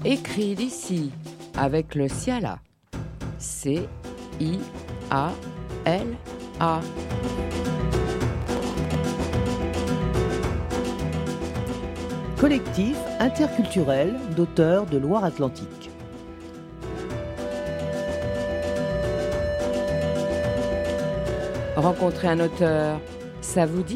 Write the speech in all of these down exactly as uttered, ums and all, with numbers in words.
Écrit d'ici avec le Ciala. C I A L A. Collectif interculturel d'auteurs de Loire-Atlantique. Rencontrer un auteur, ça vous dit ?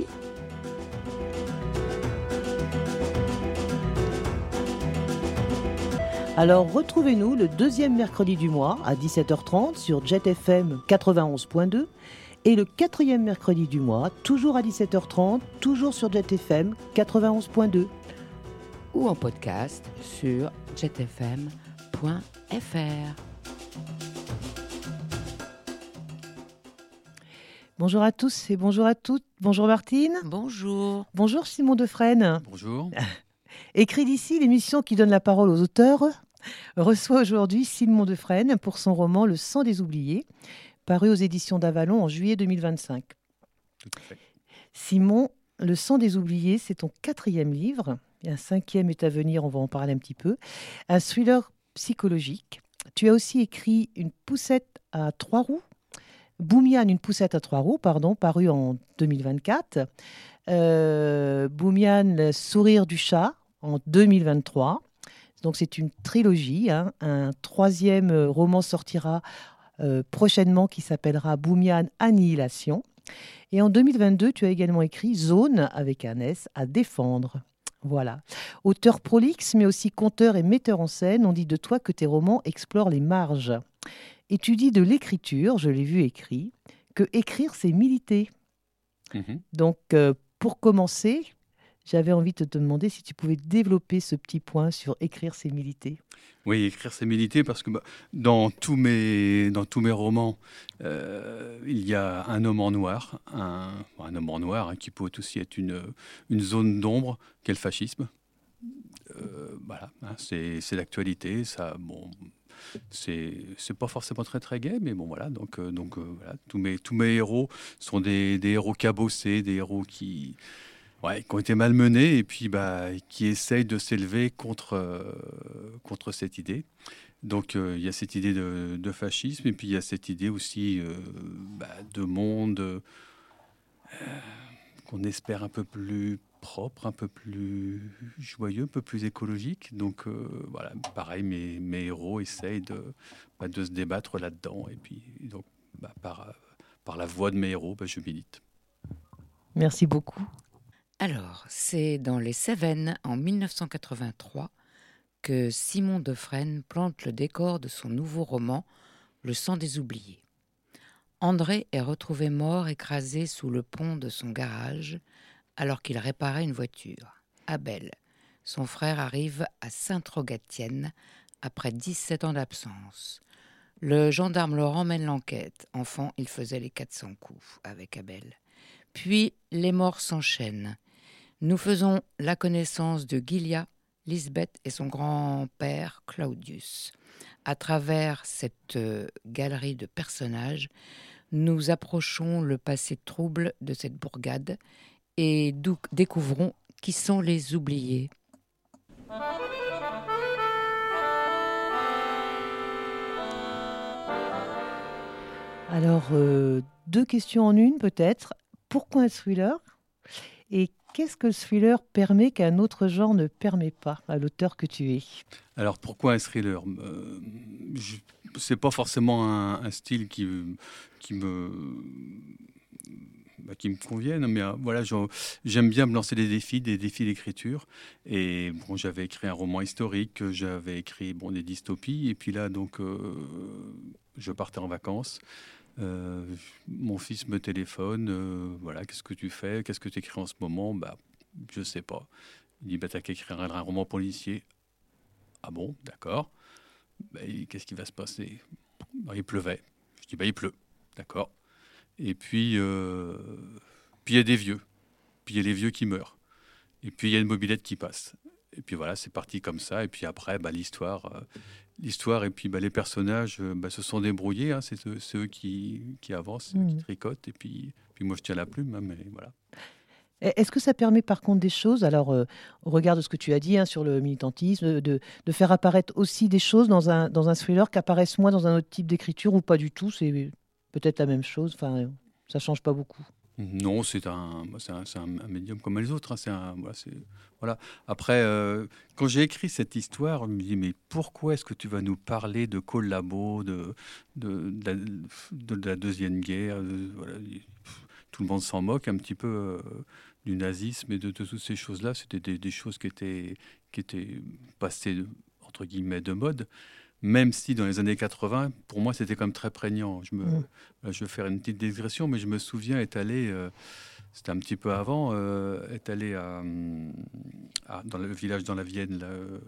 Alors retrouvez-nous le deuxième mercredi du mois à dix-sept heures trente sur Jet F M quatre-vingt-onze point deux et le quatrième mercredi du mois, toujours à dix-sept heures trente, toujours sur Jet F M quatre-vingt-onze point deux. Ou en podcast sur jet f m point f r. Bonjour à tous et bonjour à toutes. Bonjour Martine. Bonjour. Bonjour Simon Defresne. Bonjour. Écrit d'ici, l'émission qui donne la parole aux auteurs, reçoit aujourd'hui Simon Defresne pour son roman Le sang des oubliés, paru aux éditions d'Avalon en juillet deux mille vingt-cinq. Tout à fait. Simon, Le sang des oubliés, c'est ton quatrième livre. Et un cinquième est à venir, on va en parler un petit peu. Un thriller psychologique. Tu as aussi écrit Une poussette à trois roues. Boumiane, une poussette à trois roues, pardon, paru en deux mille vingt-quatre. Euh, Boumiane, le sourire du chat, en deux mille vingt-trois. Donc c'est une trilogie. Hein. Un troisième roman sortira euh, prochainement qui s'appellera Boumiane Annihilation. Et en deux mille vingt-deux, tu as également écrit Zone, avec un S, à défendre. Voilà. Auteur prolixe, mais aussi conteur et metteur en scène, on dit de toi que tes romans explorent les marges. Et tu dis de l'écriture, je l'ai vu écrit, que écrire, c'est militer. Mm-hmm. Donc, euh, pour commencer, j'avais envie de te demander si tu pouvais développer ce petit point sur écrire, c'est militer. Oui, écrire, c'est militer, parce que bah, dans, tous mes, dans tous mes romans, euh, il y a un homme en noir, un, un homme en noir hein, qui peut aussi être une, une zone d'ombre, qu'est le fascisme. Euh, voilà, hein, c'est, c'est l'actualité, ça, bon, c'est, c'est pas forcément très très gai, mais bon voilà, donc, euh, donc euh, voilà, tous mes, tous mes héros sont des, des héros cabossés, des héros qui... Ouais, qui ont été malmenés et puis bah, qui essayent de s'élever contre, euh, contre cette idée. Donc il euh, y a cette idée de, de fascisme et puis il y a cette idée aussi euh, bah, de monde euh, qu'on espère un peu plus propre, un peu plus joyeux, un peu plus écologique. Donc euh, voilà, pareil, mes, mes héros essayent de, bah, de se débattre là-dedans. Et puis donc, bah, par, par la voix de mes héros, bah, je milite. Merci beaucoup. Alors, c'est dans les Cévennes, en dix-neuf cent quatre-vingt-trois, que Simon Defresne plante le décor de son nouveau roman, Le sang des oubliés. André est retrouvé mort écrasé sous le pont de son garage alors qu'il réparait une voiture. Abel, son frère, arrive à Sainte-Rogatienne après dix-sept ans d'absence. Le gendarme Laurent mène l'enquête. Enfant, il faisait les quatre cents coups avec Abel. Puis, les morts s'enchaînent. Nous faisons la connaissance de Gilia, Lisbeth et son grand-père Claudius. À travers cette euh, galerie de personnages, nous approchons le passé trouble de cette bourgade et dou- découvrons qui sont les oubliés. Alors, euh, deux questions en une peut-être. Pourquoi un thriller ? Et qu'est-ce que le thriller permet qu'un autre genre ne permet pas à l'auteur que tu es ? Alors pourquoi un thriller ? euh, je, C'est pas forcément un, un style qui, qui me bah, qui me convienne, mais euh, voilà, je, j'aime bien me lancer des défis, des défis d'écriture. Et bon, j'avais écrit un roman historique, j'avais écrit bon des dystopies, et puis là donc euh, je partais en vacances. Euh, mon fils me téléphone, euh, voilà, qu'est-ce que tu fais, qu'est-ce que tu écris en ce moment ? Bah, je sais pas. Il dit, bah, t'as qu'à écrire un, un roman policier. Ah bon, d'accord. Bah, qu'est-ce qui va se passer ? Bah, il pleuvait. Je dis, bah, il pleut, d'accord. Et puis, euh, puis il y a des vieux. Puis il y a les vieux qui meurent. Et puis il y a une mobilette qui passe. Et puis voilà, c'est parti comme ça. Et puis après, bah, l'histoire, euh, l'histoire et puis bah, les personnages euh, bah, se sont débrouillés. Hein. C'est, eux, c'est eux qui, qui avancent, mmh. qui tricotent. Et puis, puis moi, je tiens la plume. Hein, mais voilà. Et Est-ce que ça permet par contre des choses, alors euh, au regard de ce que tu as dit hein, sur le militantisme, de, de faire apparaître aussi des choses dans un, dans un thriller qui apparaissent moins dans un autre type d'écriture ou pas du tout, c'est peut-être la même chose, enfin, ça change pas beaucoup. Non, c'est un, bah, c'est un, c'est un- un médium comme les autres, hein. C'est un, voilà, c'est- voilà. Après, euh, quand j'ai écrit cette histoire, je me dis, mais pourquoi est-ce que tu vas nous parler de collabos, de, de, de la, de la Deuxième Guerre de- voilà. Tout le monde s'en moque un petit peu euh, du nazisme et de, de toutes ces choses-là. C'était des, des choses qui étaient, qui étaient passées, entre guillemets, de mode. Même si dans les années quatre-vingts, pour moi, c'était quand même très prégnant. Je, me, Mm. je vais faire une petite digression, mais je me souviens être allé, euh, c'était un petit peu avant, euh, être allé à, hum, à- dans le village dans la Vienne, là, euh,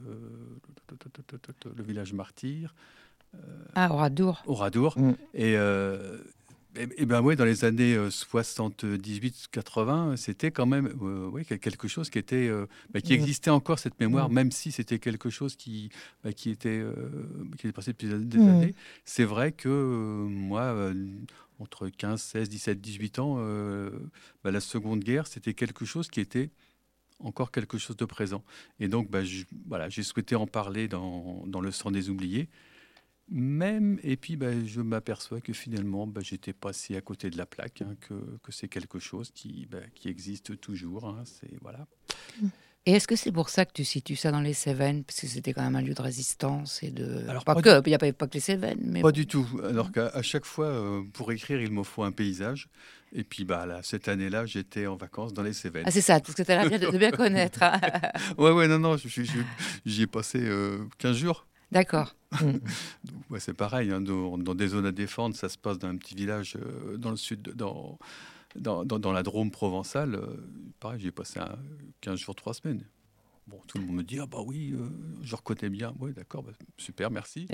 le village martyr, Ah, Oradour. au Radour. Mm. Et, euh, et, et ben ouais, dans les années euh, soixante-dix-huit quatre-vingts, c'était quand même euh, ouais, quel- quelque chose qui était, euh, bah, qui Mm. existait encore cette mémoire, Mm. même si c'était quelque chose qui, bah, qui était, euh, qui était passé depuis des Mm. années. C'est vrai que euh, moi, euh, entre quinze, seize, dix-sept, dix-huit ans, euh, bah, la Seconde Guerre, c'était quelque chose qui était encore quelque chose de présent. Et donc, bah, je- voilà, j'ai souhaité en parler dans, dans Le Sang des oubliés. Même, et puis bah, je m'aperçois que finalement, bah, j'étais passé à côté de la plaque, hein, que, que c'est quelque chose qui, bah, qui existe toujours. Hein, c'est, voilà. Et est-ce que c'est pour ça que tu situes ça dans les Cévennes? Parce que c'était quand même un lieu de résistance et de... Alors, Pas pas, que, il n'y a pas, pas que les Cévennes, mais pas bon. du tout. Alors qu'à à chaque fois, euh, pour écrire, il me faut un paysage. Et puis bah, là, cette année-là, j'étais en vacances dans les Ah, Cévennes. c'est ça, parce que tu as l'air bien- de bien connaître, hein. Ouais, ouais, non, non, je- je- je- j'y ai passé euh, quinze jours. D'accord. Mm. Donc, ouais, c'est pareil, hein, dans, dans des zones à défendre, ça se passe dans un petit village euh, dans le sud, de- dans, dans, dans, dans la Drôme provençale. euh, pareil, j'ai passé un, quinze jours, trois semaines. Bon, tout le monde me dit, ah bah oui, euh, je reconnais bien. Oui, d'accord, bah, super, merci.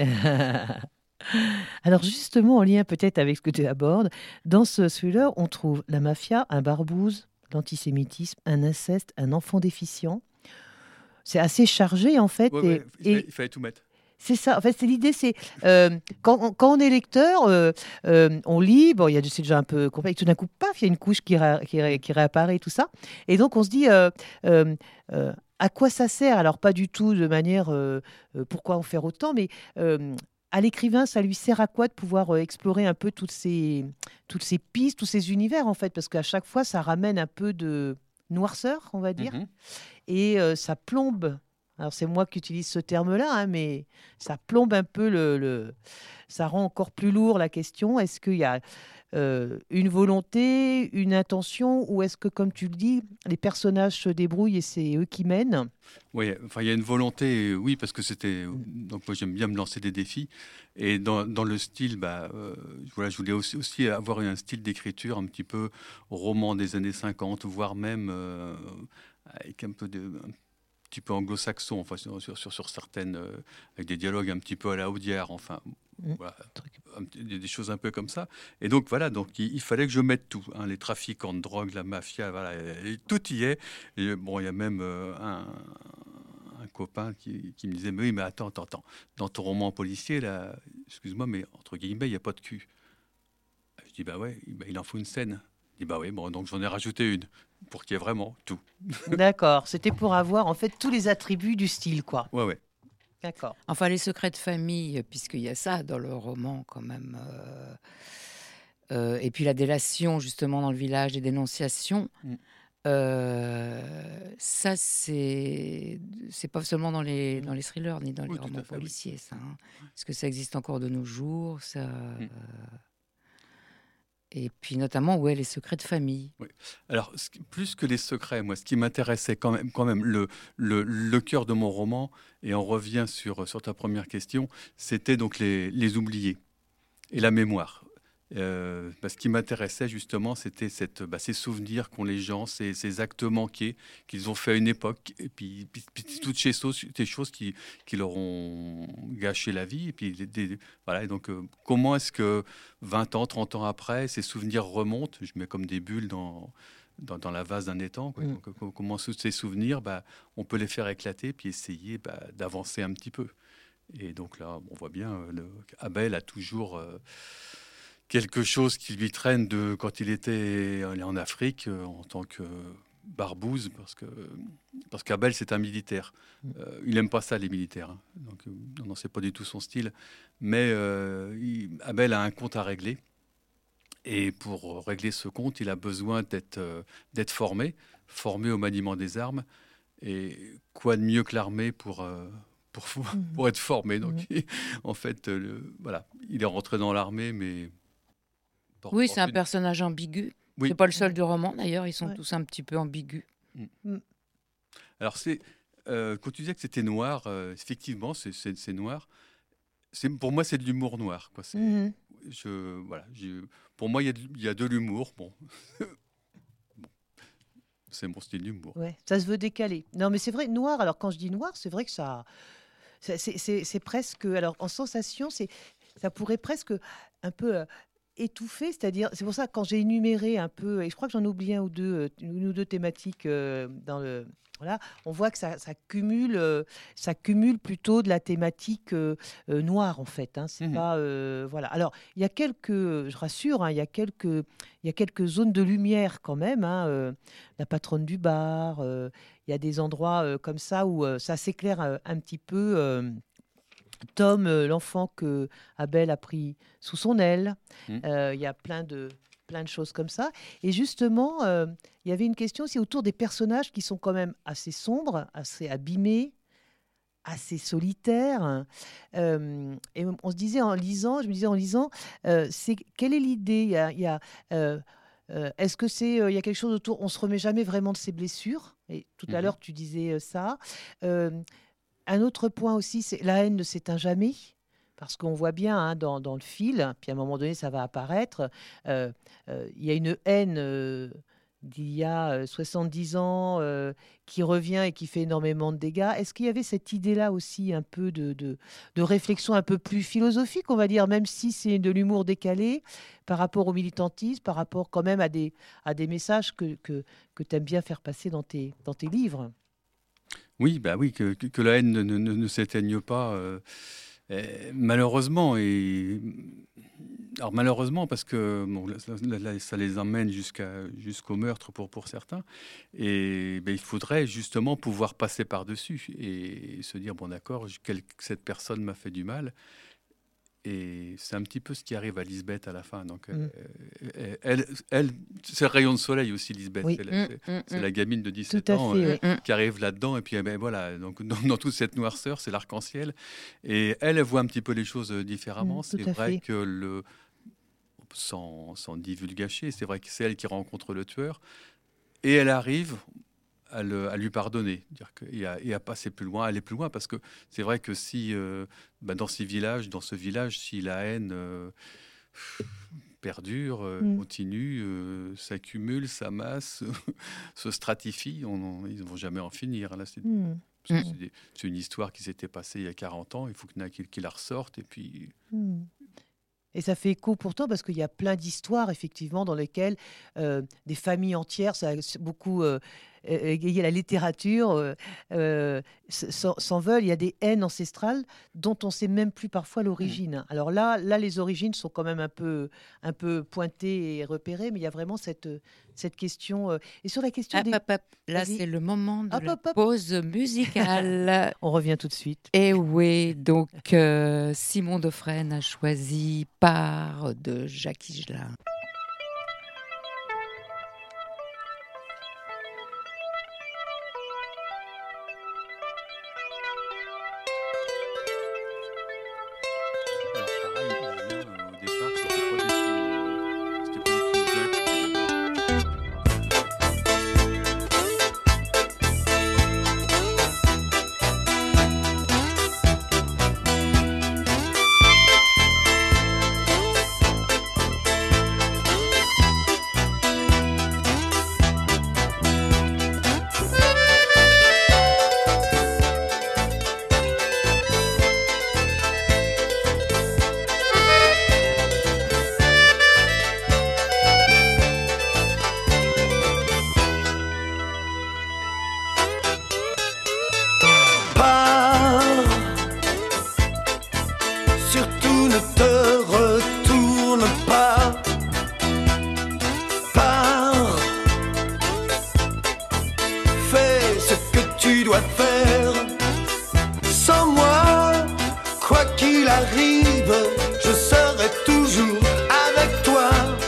Alors justement, en lien peut-être avec ce que tu abordes, dans ce thriller, on trouve la mafia, un barbouze, l'antisémitisme, un inceste, un enfant déficient. C'est assez chargé en fait, Ouais, et, ouais, il fallait, et il fallait tout mettre. c'est ça. En fait, c'est l'idée, c'est euh, quand, on, quand on est lecteur, euh, euh, on lit, bon, il y a c'est déjà un peu complexe. Tout d'un coup, paf, il y a une couche qui, ré- qui, ré- qui réapparaît, tout ça, et donc on se dit. euh, euh, euh, à quoi ça sert? Alors, pas du tout de manière euh, euh, pourquoi en faire autant, mais euh, à l'écrivain, ça lui sert à quoi de pouvoir euh, explorer un peu toutes ces, toutes ces pistes, tous ces univers, en fait, parce qu'à chaque fois, ça ramène un peu de noirceur, on va dire, Mhm. et euh, ça plombe. Alors c'est moi qui utilise ce terme-là, hein, mais ça plombe un peu le, le- ça rend encore plus lourd la question. Est-ce qu'il y a euh, une volonté, une intention, ou est-ce que, comme tu le dis, les personnages se débrouillent et c'est eux qui mènent? Oui, enfin, il y a une volonté, euh, oui, parce que c'était. Donc, moi, j'aime bien me lancer des défis. Et dans, dans le style, bah, euh, voilà, je voulais aussi, aussi avoir un style d'écriture un petit peu roman des années cinquante, voire même euh, avec un peu de. Un petit peu anglo-saxon, enfin, sur, sur, sur, sur certaines. euh, avec des dialogues un petit peu à la Audiard, enfin. Mm. Voilà, un petit- des des choses un peu comme ça. Et donc, voilà, donc il, il fallait que je mette tout, hein, les trafiquants de drogue, la mafia, voilà, et tout y est. Et bon, il y a même euh, un, un copain qui, qui me disait, mais oui, mais attends, attends, attends, dans ton roman policier, là, excuse-moi, mais entre guillemets, il n'y a pas de cul. Je dis, bah ouais, bah, il en faut une scène. Il dit, bah oui, bon, donc j'en ai rajouté une, pour qu'il y ait vraiment tout. D'accord, c'était pour avoir en fait tous les attributs du style, quoi. Ouais, ouais. D'accord. Enfin, les secrets de famille, puisqu'il y a ça dans le roman quand même. euh, euh, et puis la délation, justement, dans le village, des dénonciations. Mm. euh, ça, c'est c'est pas seulement dans les, dans les thrillers ni dans les Oui, tout romans à fait, oui. policiers, ça, hein. Est-ce que ça existe encore de nos jours? Ça, Mm. Et puis notamment, ouais, les secrets de famille. Alors, ce qui- plus que les secrets, moi, ce qui m'intéressait quand même, quand même le, le, le cœur de mon roman, et on revient sur, sur ta première question, c'était donc les, les oubliés et la mémoire. Euh, bah, ce qui m'intéressait justement, c'était cette, bah, ces souvenirs qu'ont les gens, ces, ces actes manqués qu'ils ont fait à une époque, et puis, puis- puis toutes ces choses, des choses qui, qui leur ont gâché la vie. Et puis, des- des- voilà, et donc, euh, comment est-ce que vingt ans, trente ans après, ces souvenirs remontent? Je mets comme des bulles dans, dans, dans la vase d'un étang, quoi. Mm. Donc, euh, comment tous ces souvenirs, bah, on peut les faire éclater, puis essayer bah, d'avancer un petit peu. Et donc là, on voit bien, euh, le, Abel a toujours euh, quelque chose qui lui traîne de quand il était allé en Afrique euh, en tant que barbouze, parce que parce qu'Abel, c'est un militaire. Euh, il n'aime pas ça, les militaires. Hein. Donc, euh, non, non, c'est pas du tout son style. Mais euh, il- Abel a un compte à régler. Et pour régler ce compte, il a besoin d'être euh, d'être formé, formé au maniement des armes. Et quoi de mieux que l'armée pour, euh, pour, Mhm. pour être formé. Donc, Mhm. en fait, euh, le- voilà, il est rentré dans l'armée, mais... por- Oui, c'est un porte une- personnage ambigu. Oui. C'est pas le seul du roman, d'ailleurs. Ils sont Ouais. tous un petit peu ambigus. Alors, c'est, euh, quand tu disais que c'était noir, euh, effectivement, c'est, c'est, c'est noir. C'est, pour moi, c'est de l'humour noir. Quoi. C'est, Mhm. je, voilà, j'ai- pour moi, il y, a de- il y a de l'humour. Bon. Bon, c'est mon style d'humour. Ouais, ça se veut décaler. Non, mais c'est vrai, noir. Alors, quand je dis noir, c'est vrai que ça. C'est c'est- c'est- c'est presque. Alors, en sensation, c'est, ça pourrait presque un peu euh, étouffer. C'est-à-dire, c'est pour ça, quand j'ai énuméré un peu, et je crois que j'en ai oublié un ou deux, euh, une ou deux thématiques euh, dans le. Voilà, on voit que ça, ça cumule, euh, ça cumule plutôt de la thématique euh, euh, noire en fait. Hein, c'est Mhm. pas, euh, voilà. Alors, il y a quelques, je rassure, hein, il y a quelques, il y a quelques zones de lumière quand même. Hein, euh, la patronne du bar, euh, il y a des endroits euh, comme ça où euh, ça s'éclaire euh, un petit peu. euh, Tom, euh, l'enfant que Abel a pris sous son aile. Mm. Euh, Il y a plein de, plein de choses comme ça. Et justement, euh, il y avait une question aussi autour des personnages qui sont quand même assez sombres, assez abîmés, assez solitaires. Euh, et on se disait en lisant, je me disais en lisant, euh, c'est quelle est l'idée? Il y a, il y a, euh, euh, Est-ce que c'est, euh, il y a quelque chose autour, on se remet jamais vraiment de ses blessures? Et tout à Mhm. l'heure, tu disais euh, ça. Euh, un autre point aussi, c'est la haine ne s'éteint jamais. Parce qu'on voit bien hein, dans, dans le fil, puis à un moment donné, ça va apparaître. euh, euh, Il y a une haine euh, d'il y a euh, soixante-dix ans euh, qui revient et qui fait énormément de dégâts. Est-ce qu'il y avait cette idée-là aussi, un peu de, de, de réflexion un peu plus philosophique, on va dire, même si c'est de l'humour décalé par rapport au militantisme, par rapport quand même à des, à des messages que, que, que tu aimes bien faire passer dans tes, dans tes livres? Oui, bah oui, que, que- que la haine ne, ne- ne- ne s'éteigne pas, euh, euh, malheureusement. Et alors malheureusement parce que bon, là, là, là, ça les emmène jusqu'à jusqu'au meurtre pour pour certains. Et ben, il faudrait justement pouvoir passer par-dessus et se dire bon d'accord, je- quel- cette personne m'a fait du mal. Et c'est un petit peu ce qui arrive à Lisbeth à la fin. Donc, Mm. euh, elle, elle, c'est le rayon de soleil aussi, Lisbeth. Oui. C'est la, Mm, c'est- mm, c'est mm. la gamine de Tout dix-sept à ans fait, euh, oui. Mm. qui arrive là-dedans. Et puis, eh ben, voilà, donc, dans, dans toute cette noirceur, c'est l'arc-en-ciel. Et elle, elle voit un petit peu les choses euh, différemment. Mm, c'est tout à vrai fait. que le. Sans, sans divulgacher, c'est vrai que c'est elle qui rencontre le tueur. Et elle arrive à, le- à lui pardonner, dire que, et, à, et à passer plus loin, aller plus loin, parce que c'est vrai que si euh, bah, dans ces villages, dans ce village, si la haine euh, perdure, euh, Mm. continue, euh, s'accumule, s'amasse, se stratifie, on en- ils ne vont jamais en finir. Là, c'est, Mm. parce que Mm. c'est des- c'est une histoire qui s'était passée il y a quarante ans, il faut qu'il y en ait qui, qui la ressorte, et puis... Mm. Et ça fait écho pourtant parce qu'il y a plein d'histoires effectivement dans lesquelles euh, des familles entières, ça a beaucoup euh, é- égayé la littérature, euh, euh, s- s'en s'en veulent. Il y a des haines ancestrales dont on sait même plus parfois l'origine. Alors là, là, les origines sont quand même un peu, un peu pointées et repérées, mais il y a vraiment cette, cette question. euh, Et sur la question Hop, des... hop, hop. Là, Vas-y. c'est le moment de Hop, la hop, hop. pause musicale. On revient tout de suite. Et oui, donc euh, Simon Defrene a choisi Part de Jacques Higelin. Alors, pareil, Julien, euh, au départ, c'était pas du tout, euh, c'était pas du tout Jacques qui avait- Pars, surtout ne te retourne pas. Pars, qu'il arrive, je serai toujours avec toi.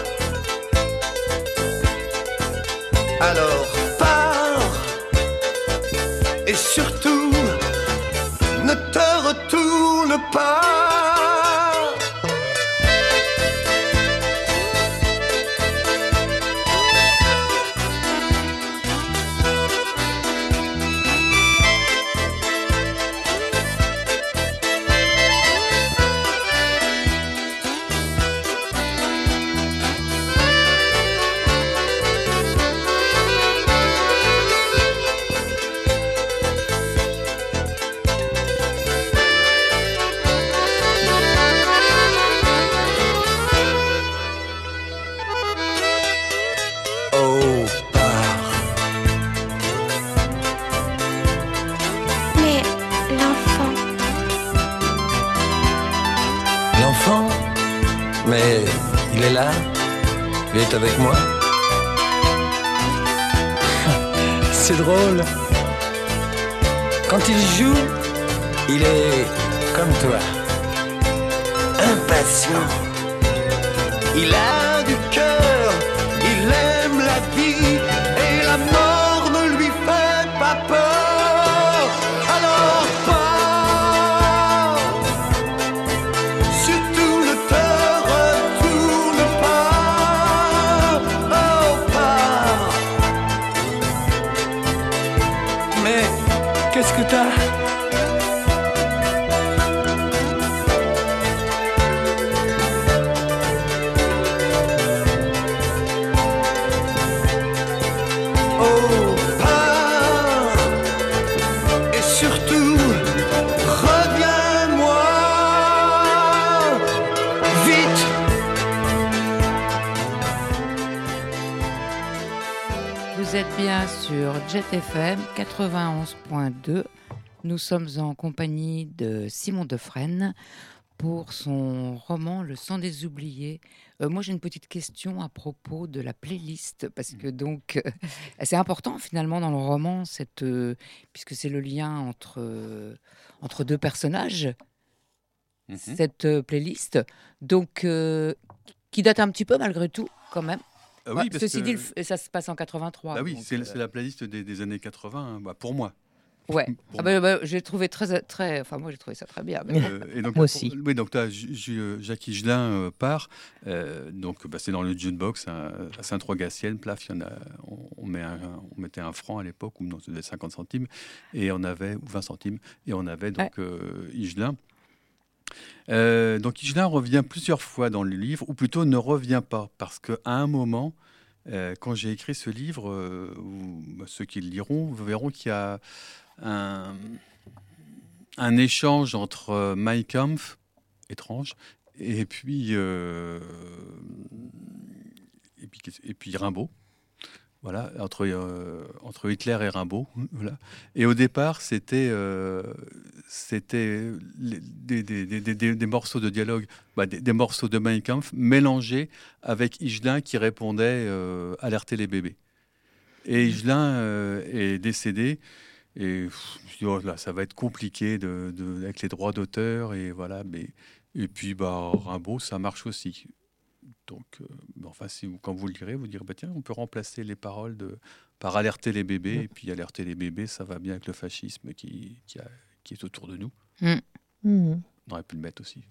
Alors pars, et surtout ne te retourne pas. Mais il est là, il est avec moi. C'est drôle. Quand il joue, il est comme toi, impatient. Il a du cœur, il aime la vie, et la mort ne lui fait pas peur. Alors pars, surtout ne te retourne pas. Oh, pars. Mais qu'est-ce que t'as ? Vous êtes bien sur Jet F M quatre-vingt-onze point deux. Nous sommes en compagnie de Simon Defrene pour son roman Le sang des oubliés. Euh, moi, j'ai une petite question à propos de la playlist, parce que donc euh, c'est important finalement dans le roman, cette, euh, puisque c'est le lien entre, euh, entre deux personnages, mm-hmm. cette euh, playlist, donc euh, qui date un petit peu malgré tout quand même. Ah oui, bah, ceci que... dit, ça se passe en quatre-vingt-trois. Bah oui, donc, c'est, euh... c'est la playlist des, des années quatre-vingts, hein, bah, pour moi. Ouais, pour ah bah, bah, j'ai trouvé très, très, enfin moi j'ai trouvé ça très bien. Mais... Euh, et donc, moi aussi. Oui, donc là, Jacques Higelin euh, part, euh, donc bah, c'est dans le jukebox hein, à Saint-Troix-Gatienne, plaf, il y en a, on, on, met un, on mettait un franc à l'époque, ou non, c'était cinquante centimes, et on avait, ou vingt centimes, et on avait donc ouais. euh, Higelin. Euh, donc Higelin revient plusieurs fois dans le livre, ou plutôt ne revient pas, parce qu'à un moment, euh, quand j'ai écrit ce livre, euh, ou, bah, ceux qui le liront verront qu'il y a un, un échange entre euh, Mein Kampf, étrange, et puis, euh, et puis, et puis Rimbaud. Voilà, entre, euh, entre Hitler et Rimbaud. Voilà. Et au départ, c'était, euh, c'était des, des, des, des, des morceaux de dialogue, bah, des, des morceaux de Mein Kampf mélangés avec Higelin qui répondait euh, « Alertez les bébés ». Et Higelin euh, est décédé. Et pff, je me suis dit, oh, là, ça va être compliqué de, de, avec les droits d'auteur. Et, voilà, mais, et puis, bah, Rimbaud, ça marche aussi. Donc, euh, enfin, si vous, quand vous le lirez, vous direz, bah, tiens, on peut remplacer les paroles de, par alerter les bébés. Mmh. Et puis, alerter les bébés, ça va bien avec le fascisme qui, qui, a, qui est autour de nous. Mmh. Mmh. On aurait pu le mettre aussi.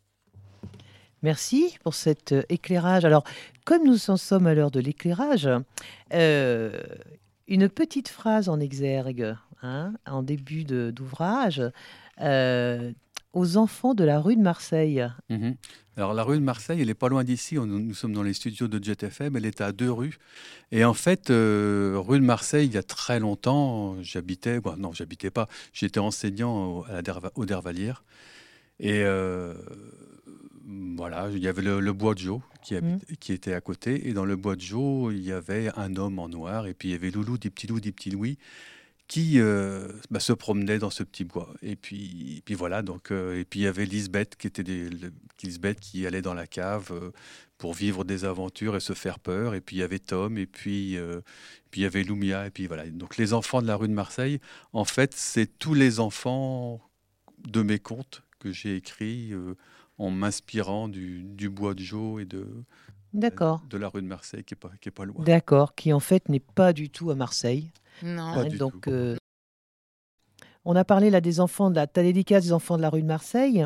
Merci pour cet éclairage. Alors, comme nous en sommes à l'heure de l'éclairage, euh, une petite phrase en exergue, hein, en début de, d'ouvrage, euh, aux enfants de la rue de Marseille. Mmh. Alors, la rue de Marseille, elle n'est pas loin d'ici. On, nous sommes dans les studios de Jet F M. Elle est à deux rues. Et en fait, euh, rue de Marseille, il y a très longtemps, j'habitais... Bon, non, j'habitais pas. J'étais enseignant au, à la Derva, au Dervalière. Et... Euh, Voilà, il y avait le, le bois de Jo qui, habite, mmh. qui était à côté. Et dans le bois de Jo, il y avait un homme en noir. Et puis, il y avait Loulou, des petits loups, des petits Louis, qui euh, bah, se promenait dans ce petit bois. Et puis, et puis voilà. Donc, euh, et puis, il y avait Lisbeth qui, était des, le, Lisbeth qui allait dans la cave euh, pour vivre des aventures et se faire peur. Et puis, il y avait Tom. Et puis, euh, puis il y avait Lumia. Et puis, voilà. Donc, les enfants de la rue de Marseille, en fait, c'est tous les enfants de mes contes que j'ai écrit euh, en m'inspirant du, du bois de Jo et de, D'accord. de la rue de Marseille, qui n'est pas, qui est pas loin. D'accord, qui en fait n'est pas du tout à Marseille. Non. Pas Hein, du donc, tout. euh, on a parlé là des enfants de la, ta dédicace des enfants de la rue de Marseille.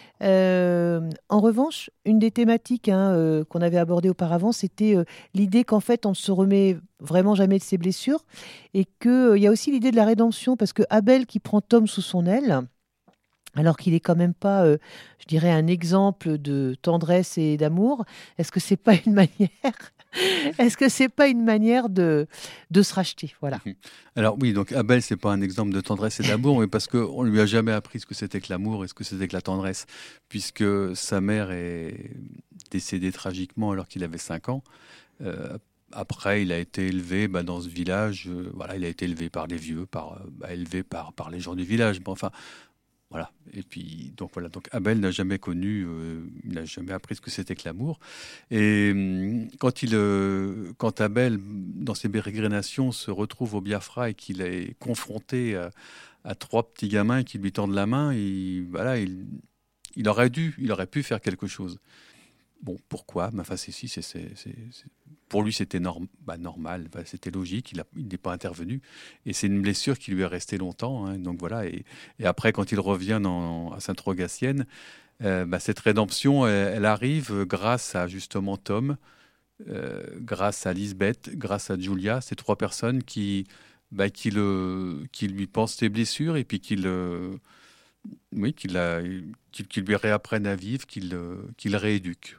Euh, en revanche, une des thématiques hein, euh, qu'on avait abordées auparavant, c'était euh, l'idée qu'en fait, on ne se remet vraiment jamais de ses blessures et qu'il euh, y a aussi l'idée de la rédemption, parce que Abel qui prend Tom sous son aile, alors qu'il est quand même pas, euh, je dirais, un exemple de tendresse et d'amour, est-ce que c'est pas une manière, est-ce que c'est pas une manière de, de se racheter, voilà. Alors oui, donc Abel, c'est pas un exemple de tendresse et d'amour, mais parce qu'on lui a jamais appris ce que c'était que l'amour et ce que c'était que la tendresse, puisque sa mère est décédée tragiquement alors qu'il avait cinq ans. Euh, après, il a été élevé bah, dans ce village. euh, voilà, il a été élevé par les vieux, par, euh, bah, élevé par, par les gens du village. Bon, enfin, voilà. Et puis, donc voilà. Donc Abel n'a jamais connu, euh, il n'a jamais appris ce que c'était que l'amour. Et hum, quand il, euh, quand Abel, dans ses pérégrinations, se retrouve au Biafra et qu'il est confronté à, à trois petits gamins qui lui tendent la main, il, voilà, il, il aurait dû, il aurait pu faire quelque chose. Bon, pourquoi? Mais enfin, c'est si, c'est, c'est, c'est- c'est- pour lui, c'était norm- bah, normal, bah, c'était logique. Il a- il n'est pas intervenu, et c'est une blessure qui lui est restée longtemps. Hein, donc voilà. Et, et après, quand il revient dans- à Sainte-Rogatienne, euh, bah, cette rédemption, elle, elle arrive grâce à justement Tom, euh, grâce à Lisbeth, grâce à Julia, ces trois personnes qui, bah, qui le, qui lui pensent ses blessures et puis qui le, oui, qui, la- qui- qui lui réapprennent à vivre, qui le, qui le rééduquent,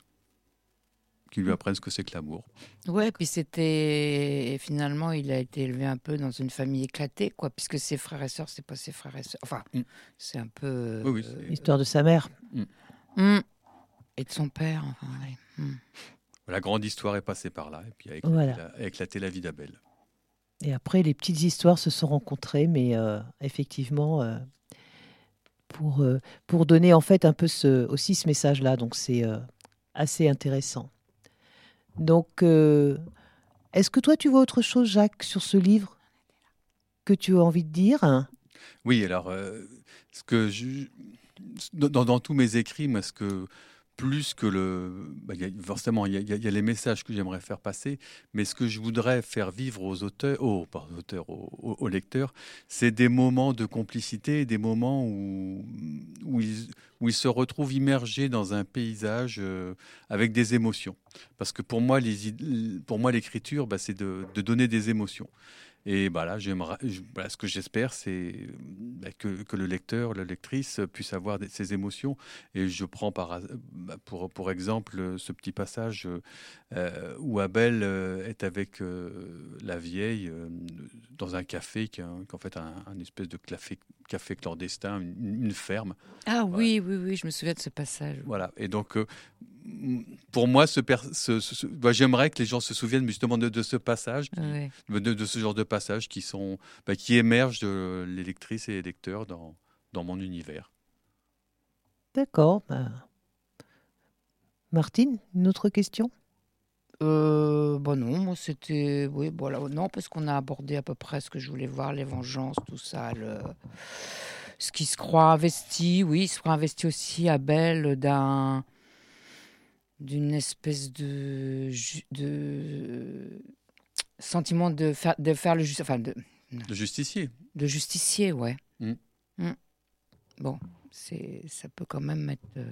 qui lui apprennent ce que c'est que l'amour. Ouais, puis c'était finalement, il a été élevé un peu dans une famille éclatée, quoi, puisque ses frères et sœurs, c'est pas ses frères et sœurs. Enfin, Mm. c'est un peu. Oui, oui, euh, c'est- L'histoire de sa mère. mm. Et de son père, enfin, ouais. Mm. La grande histoire est passée par là, et puis a éclaté, Voilà. la, a éclaté la vie d'Abel. Et après, les petites histoires se sont rencontrées, mais euh, effectivement, euh, pour, euh, pour donner en fait un peu ce, aussi ce message-là. Donc, c'est euh, assez intéressant. Donc, euh, est-ce que toi, tu vois autre chose, Jacques, sur ce livre que tu as envie de dire? Oui, alors, euh, ce que je, dans, dans tous mes écrits, moi, ce que plus que le, bah, il y a- forcément, il y, a, il y a- il y a les messages que j'aimerais faire passer, mais ce que je voudrais faire vivre aux auteurs, aux, pas aux auteurs, aux, aux- aux lecteurs, c'est des moments de complicité, des moments où, où, ils, où ils se retrouvent immergés dans un paysage euh, avec des émotions. Parce que pour moi, les, id- pour moi, l'écriture, bah, c'est de, de donner des émotions. Et bah là, j'aimerais, je- voilà, ce que j'espère, c'est bah, que, que le lecteur, la lectrice puisse avoir des- ces émotions. Et je prends par, has- bah, pour, pour exemple ce petit passage euh, où Abel euh, est avec euh, la vieille euh, dans un café, qui est un- qu'en fait un, un espèce de café, café clandestin, une, une ferme. Ah oui, oui, oui, je me souviens de ce passage. Voilà. Et donc, euh, m- pour moi, ce per- ce- ce- ce- bah, j'aimerais que les gens se souviennent justement de, de ce passage, qui- Ouais. de, de ce genre de passages qui sont, bah, qui émergent de les lectrices et les lecteurs dans, dans mon univers. D'accord. bah. Martine, une autre question? Euh, bah non, moi c'était. Oui, voilà. Non, parce qu'on a abordé à peu près ce que je voulais voir, les vengeances, tout ça. Le... Ce qui se croit investi, oui, il se croit investi aussi Abel d'un. D'une espèce de. ju- de... sentiment de faire, de faire le juste. Enfin, de, Le justicier. de justicier, ouais. Mm. Mm. Bon, c'est, ça peut quand même être euh,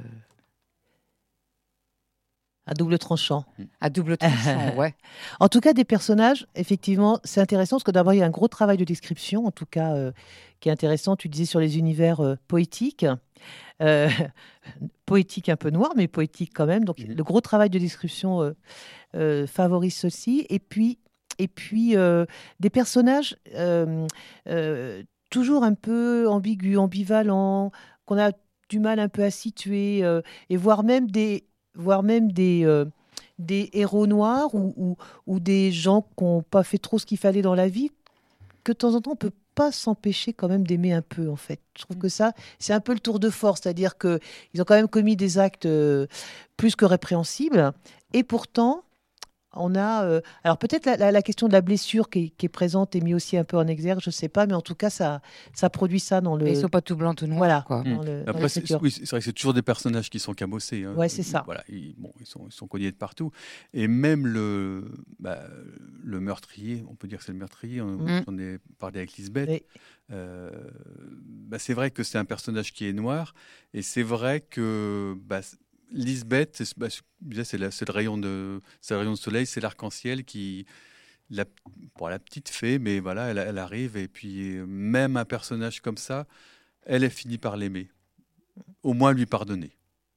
À double tranchant. à double tranchant, ouais. En tout cas, des personnages, effectivement, c'est intéressant parce que d'abord, il y a un gros travail de description, en tout cas, euh, qui est intéressant. Tu disais sur les univers euh, poétiques, euh, poétique un peu noir, mais poétique quand même. Donc, Mhm. le gros travail de description euh, euh, favorise ceci. Et puis, et puis euh, des personnages euh, euh, toujours un peu ambigus, ambivalents, qu'on a du mal un peu à situer, euh, et voire même des, voire même des, euh, des héros noirs ou, ou, ou des gens qui n'ont pas fait trop ce qu'il fallait dans la vie, que de temps en temps, on peut pas s'empêcher quand même d'aimer un peu, en fait. Je trouve que ça, c'est un peu le tour de force, c'est-à-dire qu'ils ont quand même commis des actes euh, plus que répréhensibles, et pourtant, On a, euh, alors peut-être la, la, la question de la blessure qui est, qui est présente est mise aussi un peu en exergue, je ne sais pas, mais en tout cas, ça, ça produit ça dans le... Ils ne sont pas tout blancs, tout noirs. Voilà. Quoi. Dans le, Après, dans c'est, l'écriture. oui, c'est vrai que c'est toujours des personnages qui sont cabossés. Hein. Ouais, c'est ça. Voilà, ils, bon, ils, sont, ils sont cognés de partout. Et même le, bah, le meurtrier, on peut dire que c'est le meurtrier, on, Mm. on est parlé avec Lisbeth. Oui. Euh, bah, c'est vrai que c'est un personnage qui est noir. Et c'est vrai que bah, Lisbeth, c'est, bah, c'est, la, c'est, le rayon de, c'est le rayon de soleil, c'est l'arc-en-ciel qui... La, bon, la petite fée, mais voilà, elle, elle arrive. Et puis, même un personnage comme ça, elle a fini par l'aimer. Au moins lui pardonner.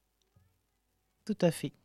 Tout à fait.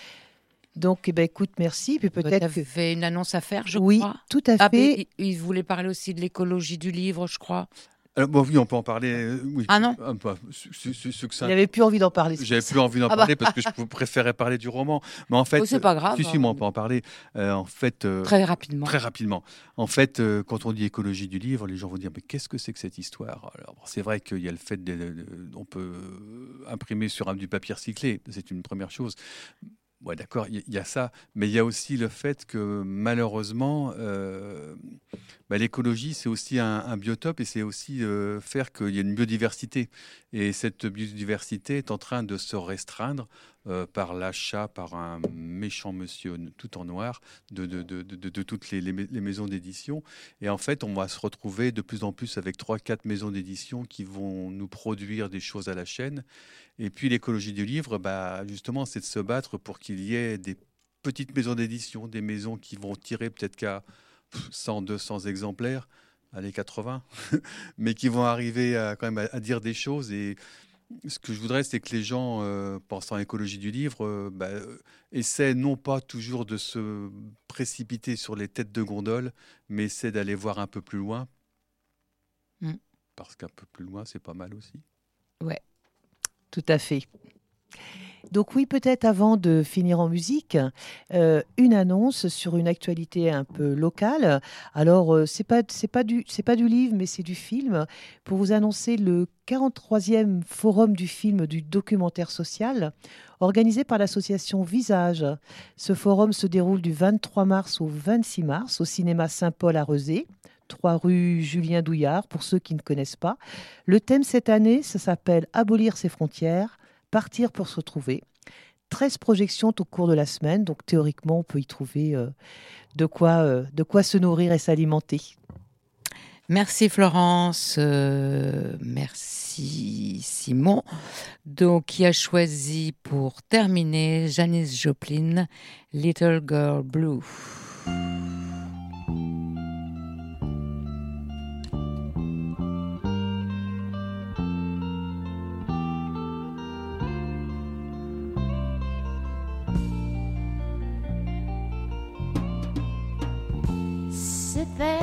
Donc, eh ben, écoute, merci. Puis Tu peut-être avais que... fait une annonce à faire, je Oui, crois. tout à Ah, fait. mais il, il voulait parler aussi de l'écologie du livre, je crois. Alors, bon, oui, on peut en parler. euh, oui. Ah non Un peu, su- su- su- succinct. Il n'avait plus envie d'en parler. c'est J'avais pour ça. plus envie d'en Ah bah. parler parce que je préférais parler du roman. Mais en fait, Oh, c'est pas grave, Si, si, hein. moi, on peut en parler. Euh, en fait, euh, Très rapidement. Très rapidement. En fait, euh, quand on dit écologie du livre, les gens vont dire mais qu'est-ce que c'est que cette histoire? Alors, bon, c'est vrai qu'il y a le fait de, de- de- on peut imprimer sur un, du papier recyclé, c'est une première chose. Ouais, d'accord, il y, y a ça, mais il y a aussi le fait que malheureusement, euh, bah, l'écologie, c'est aussi un, un biotope et c'est aussi euh, faire qu'il y ait une biodiversité. Et cette biodiversité est en train de se restreindre euh, par l'achat, par un méchant monsieur tout en noir, de, de, de, de, de toutes les, les, les maisons d'édition. Et en fait, on va se retrouver de plus en plus avec trois, quatre maisons d'édition qui vont nous produire des choses à la chaîne. Et puis l'écologie du livre, bah, justement, c'est de se battre pour qu'il y ait des petites maisons d'édition, des maisons qui vont tirer peut-être qu'à cent, deux cents exemplaires, allez, quatre-vingts, mais qui vont arriver à, quand même à, à dire des choses. Et ce que je voudrais, c'est que les gens, euh, pensant à l'écologie du livre, euh, bah, euh, essaient non pas toujours de se précipiter sur les têtes de gondole, mais essaient d'aller voir un peu plus loin. Mm. Parce qu'un peu plus loin, c'est pas mal aussi. Ouais, tout à fait. Donc oui, peut-être avant de finir en musique, euh, une annonce sur une actualité un peu locale. Alors, euh, c'est pas, c'est pas du, c'est pas du livre, mais c'est du film. Pour vous annoncer le quarante-troisième Forum du film du documentaire social, organisé par l'association Visage. Ce forum se déroule du vingt-trois mars au vingt-six mars au cinéma Saint-Paul à Rezé, trois rue Julien Douillard, pour ceux qui ne connaissent pas. Le thème cette année, ça s'appelle « Abolir ses frontières ». Partir pour se retrouver. treize projections au cours de la semaine, donc théoriquement, on peut y trouver euh, de, quoi, euh, de quoi se nourrir et s'alimenter. Merci Florence, euh, merci Simon. Donc, qui a choisi pour terminer Janis Joplin, Little Girl Blue. Sit there,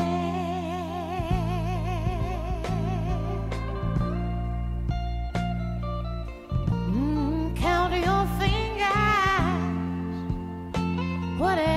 mm, count your fingers, whatever